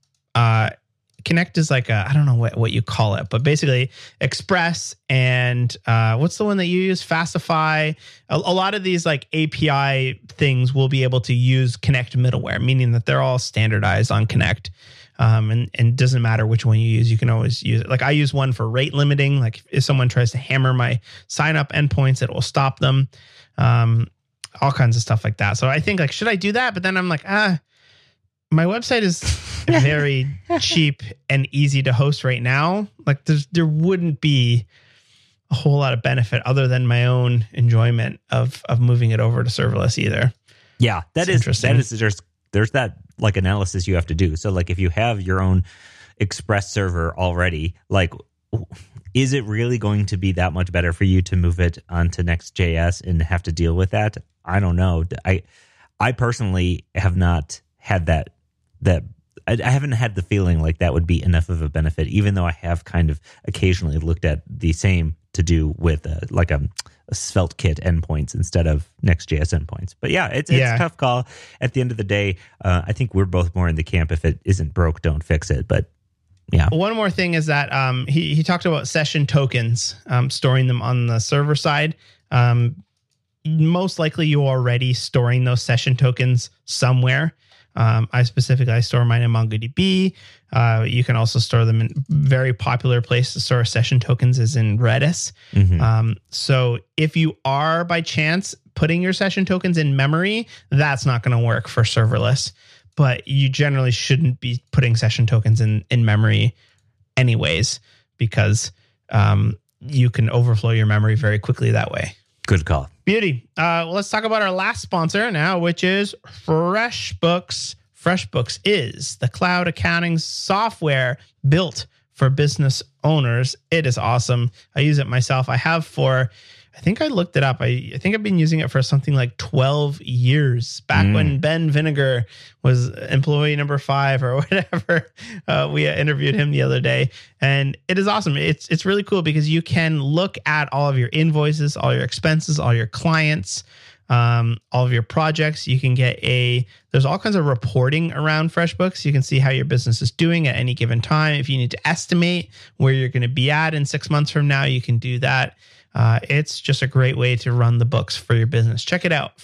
Connect is like I don't know what you call it, but basically Express and what's the one that you use? Fastify. A lot of these like API things will be able to use Connect middleware, meaning that they're all standardized on Connect. And it doesn't matter which one you use. You can always use it. Like I use one for rate limiting. Like if someone tries to hammer my sign up endpoints, it will stop them. All kinds of stuff like that. So I think like, should I do that? But then I'm like, my website is very cheap and easy to host right now. Like there wouldn't be a whole lot of benefit other than my own enjoyment of moving it over to serverless either. Yeah, there's that like analysis you have to do. So like if you have your own Express server already, like is it really going to be that much better for you to move it onto Next.js and have to deal with that? I don't know. I personally have not had that I haven't had the feeling like that would be enough of a benefit, even though I have kind of occasionally looked at the same to do with like a Svelte kit endpoints instead of Next.js endpoints. But yeah, it's a tough call. At the end of the day, I think we're both more in the camp, if it isn't broke, don't fix it. But yeah. One more thing is that he talked about session tokens, storing them on the server side. Most likely you're already storing those session tokens somewhere. I store mine in MongoDB. You can also store them in very popular place to store session tokens is in Redis. So if you are by chance putting your session tokens in memory, that's not going to work for serverless, but you generally shouldn't be putting session tokens in memory anyways, because you can overflow your memory very quickly that way. Good call. Beauty. Let's talk about our last sponsor now, which is FreshBooks. FreshBooks is the cloud accounting software built for business owners. It is awesome. I use it myself. I think I looked it up. I think I've been using it for something like 12 years, back when Ben Vinegar was employee number 5 or whatever. We interviewed him the other day, and it is awesome. It's really cool because you can look at all of your invoices, all your expenses, all your clients, all of your projects. You can get there's all kinds of reporting around FreshBooks. You can see how your business is doing at any given time. If you need to estimate where you're going to be at in 6 months from now, you can do that. It's just a great way to run the books for your business. Check it out.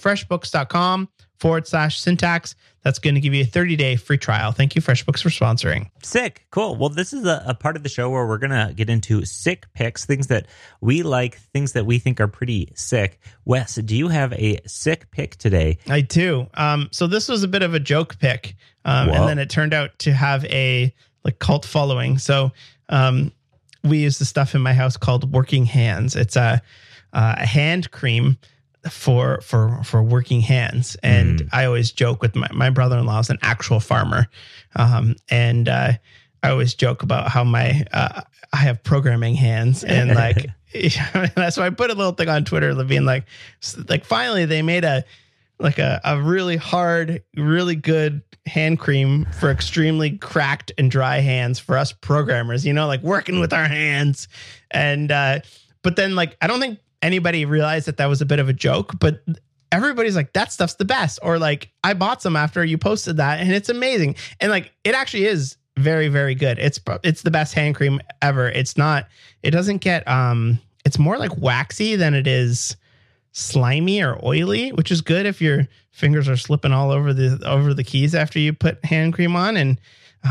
freshbooks.com/syntax. That's going to give you a 30-day free trial. Thank you, FreshBooks, for sponsoring. Sick. Cool. Well, this is a part of the show where we're going to get into sick picks, things that we like, things that we think are pretty sick. Wes, do you have a sick pick today? I do. So this was a bit of a joke pick, and then it turned out to have a cult following. So we use the stuff in my house called Working Hands. It's a hand cream for working hands. And I always joke with my brother-in-law is an actual farmer. And I always joke about how I have programming hands, and that's why I put a little thing on Twitter being like finally they made a really hard, really good hand cream for extremely cracked and dry hands for us programmers, working with our hands. And, but then I don't think anybody realized that was a bit of a joke, but everybody's like, that stuff's the best. Or I bought some after you posted that and it's amazing. And it actually is very, very good. It's the best hand cream ever. It doesn't get, it's more waxy than it is slimy or oily, which is good if your fingers are slipping all over the keys after you put hand cream on. And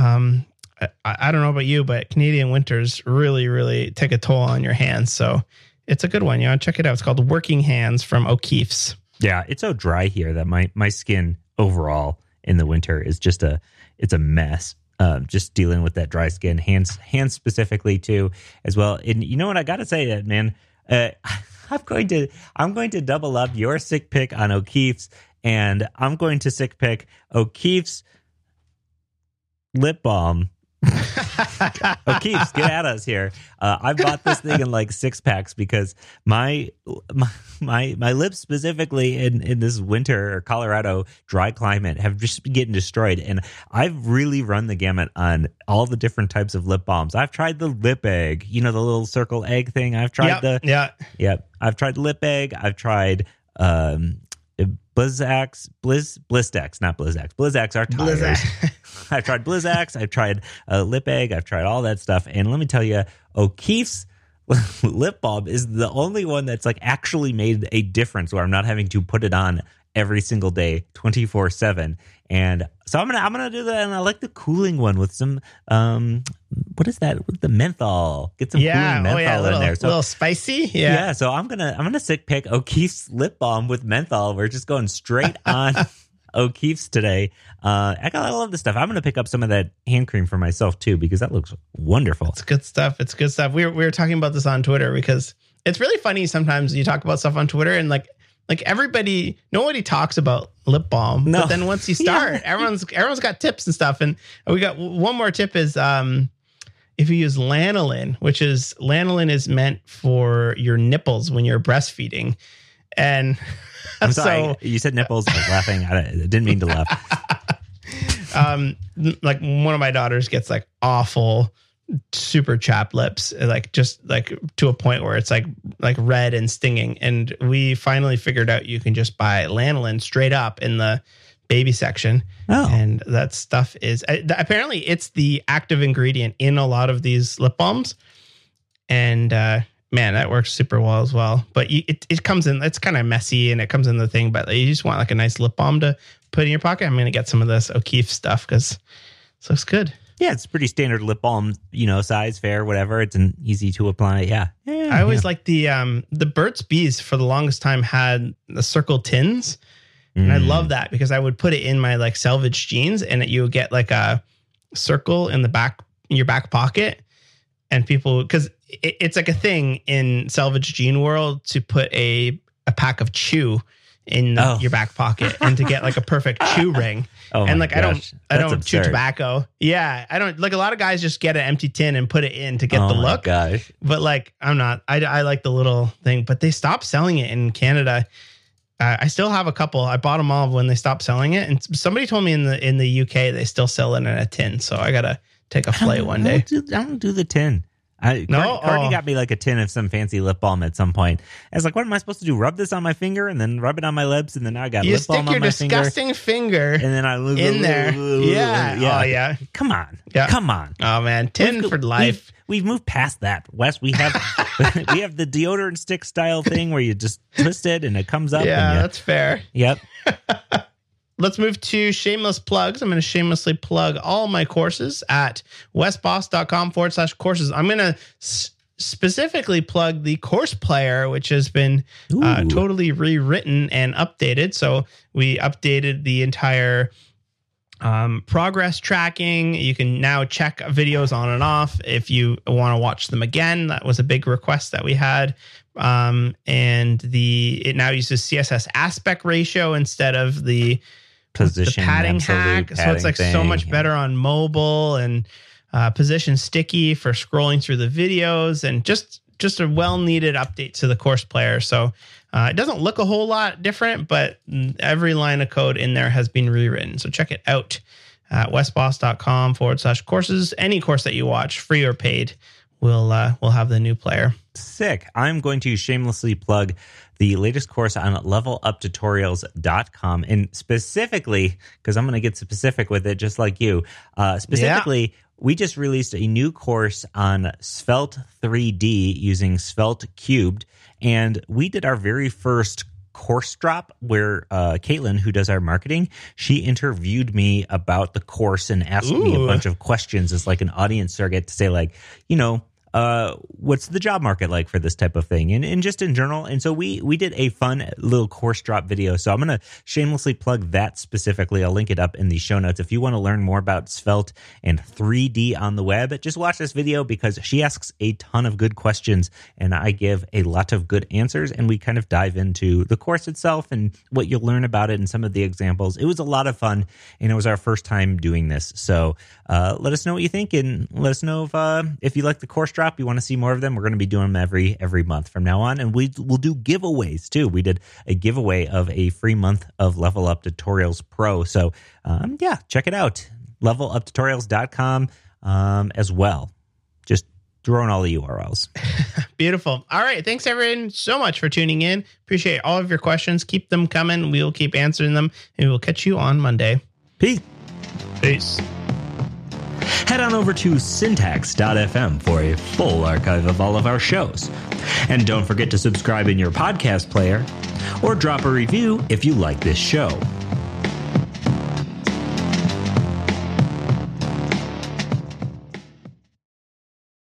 I don't know about you, but Canadian winters really, really take a toll on your hands. So it's a good one. You want to check it out. It's called Working Hands from O'Keeffe's. Yeah, it's so dry here that my skin overall in the winter is it's a mess. Just dealing with that dry skin, hands specifically too, as well. And you know what, I got to say, man, I'm going to double up your sick pick on O'Keeffe's, and I'm going to sick pick O'Keeffe's lip balm. O'Keeffe's, get at us here. I bought this thing in like 6-packs because my lips, specifically in this winter or Colorado dry climate, have just been getting destroyed. And I've really run the gamut on all the different types of lip balms. I've tried the Lip Egg, the little circle egg thing. I've tried I've tried Lip Egg. I've tried Blizax, Blistex, not Blizax. Blizax are tires. I've tried Blizax. I've tried Lip Egg. I've tried all that stuff. And let me tell you, O'Keeffe's lip balm is the only one that's like actually made a difference where I'm not having to put it on every single day, 24/7. And so I'm gonna do that. And I like the cooling one with some what is that? With the menthol. Get some cooling menthol in there. So a little spicy. Yeah. So I'm gonna sick pick O'Keeffe's lip balm with menthol. We're just going straight on O'Keeffe's today. I love this stuff. I'm gonna pick up some of that hand cream for myself too, because that looks wonderful. It's good stuff. We were talking about this on Twitter because it's really funny sometimes you talk about stuff on Twitter and like nobody talks about lip balm. No. But then once you start, everyone's got tips and stuff. And we got one more tip is if you use lanolin, lanolin is meant for your nipples when you're breastfeeding. And I'm sorry, you said nipples. I was laughing. I didn't mean to laugh. Like one of my daughters gets like awful, super chapped lips, like just like to a point where it's like red and stinging. And we finally figured out you can just buy lanolin straight up in the baby section. And that stuff is apparently it's the active ingredient in a lot of these lip balms. And man, that works super well as well. But it comes in, it's kind of messy and it comes in the thing, but you just want like a nice lip balm to put in your pocket. I'm going to get some of this O'Keeffe stuff because it looks good. Yeah, it's pretty standard lip balm, size, fair, whatever. It's an easy to apply. Yeah. I always like the Burt's Bees for the longest time had the circle tins. And I love that because I would put it in my like selvage jeans and you would get like a circle in your back pocket. And people, because it's like a thing in selvage jean world to put a pack of chew in your back pocket and to get like a perfect chew ring. And like, gosh. I don't chew tobacco. Yeah. I don't, like, a lot of guys just get an empty tin and put it in to get the look. Gosh. But like, I'm not, I like the little thing, but they stopped selling it in Canada. I still have a couple. I bought them all when they stopped selling it. And somebody told me in the UK, they still sell it in a tin. So I got to take a flight one day. I don't do the tin. Courtney got me like a tin of some fancy lip balm at some point. I was like, what am I supposed to do? Rub this on my finger and then rub it on my lips, and then now I got lip balm on my finger. You stick your disgusting finger and then I in there. Yeah. Oh, yeah. Come on. Yeah. Come on. Oh, man. Tin for life. We've moved past that, Wes. We have we have the deodorant stick style thing where you just twist it and it comes up. Yeah, that's fair. Yep. Let's move to shameless plugs. I'm going to shamelessly plug all my courses at wesboss.com/courses. I'm going to specifically plug the course player, which has been totally rewritten and updated. So we updated the entire progress tracking. You can now check videos on and off if you want to watch them again. That was a big request that we had. And it now uses CSS aspect ratio instead of the position padding hack. So it's like so much better on mobile, and position sticky for scrolling through the videos, and just a well-needed update to the course player. So it doesn't look a whole lot different, but every line of code in there has been rewritten. So check it out at wesboss.com/courses. Any course that you watch, free or paid, will have the new player. Sick. I'm going to shamelessly plug the latest course on leveluptutorials.com. And specifically, because I'm going to get specific with it just like you, we just released a new course on Svelte 3D using Svelte Cubed. And we did our very first course drop where Caitlin, who does our marketing, she interviewed me about the course and asked me a bunch of questions as like an audience surrogate to say like, what's the job market like for this type of thing, and just in general. And so we did a fun little course drop video. So I'm going to shamelessly plug that specifically. I'll link it up in the show notes. If you want to learn more about Svelte and 3D on the web, just watch this video because she asks a ton of good questions and I give a lot of good answers. And we kind of dive into the course itself and what you'll learn about it and some of the examples. It was a lot of fun and it was our first time doing this. So let us know what you think and let us know if you like the course drop, you want to see more of them. We're going to be doing them every month from now on, and we'll do giveaways too. We did a giveaway of a free month of Level Up Tutorials Pro. So check it out. leveluptutorials.com as well. Just throwing all the URLs. Beautiful. All right. Thanks everyone so much for tuning in. Appreciate all of your questions. Keep them coming. We will keep answering them, and we'll catch you on Monday. Peace. Peace. Head on over to syntax.fm for a full archive of all of our shows. And don't forget to subscribe in your podcast player or drop a review if you like this show.